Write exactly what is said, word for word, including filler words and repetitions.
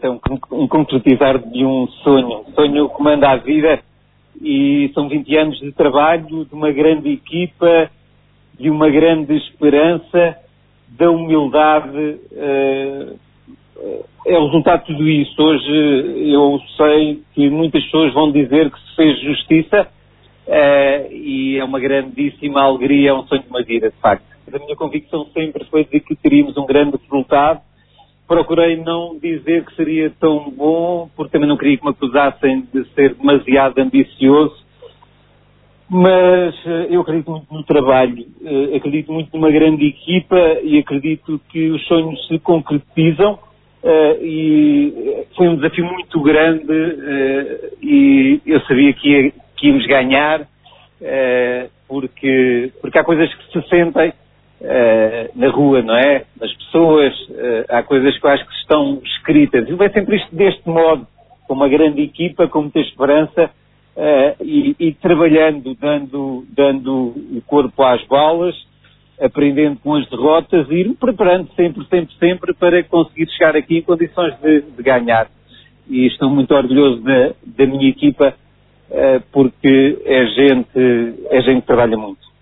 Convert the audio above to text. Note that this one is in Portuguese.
é um, um concretizar de um sonho, um sonho que manda a vida, e são vinte anos de trabalho, de uma grande equipa, de uma grande esperança, da humildade, uh, é o resultado de tudo isso. Hoje eu sei que muitas pessoas vão dizer que se fez justiça, uh, e é uma grandíssima alegria, é um sonho de uma vida, de facto. A minha convicção sempre foi de que teríamos um grande resultado. Procurei não dizer que seria tão bom, porque também não queria que me acusassem de ser demasiado ambicioso, mas uh, eu acredito muito no trabalho, uh, acredito muito numa grande equipa e acredito que os sonhos se concretizam, uh, e foi um desafio muito grande, uh, e eu sabia que, ia, que íamos ganhar, uh, porque, porque há coisas que se sentem Uh, na rua, não é? Nas pessoas, uh, há coisas que eu acho que estão escritas. E vai sempre isto deste modo, com uma grande equipa, com muita esperança, uh, e, e trabalhando, dando, dando o corpo às balas, aprendendo com as derrotas e ir-me preparando sempre, sempre, sempre para conseguir chegar aqui em condições de, de ganhar. E estou muito orgulhoso da, da minha equipa, uh, porque é gente, é gente que trabalha muito.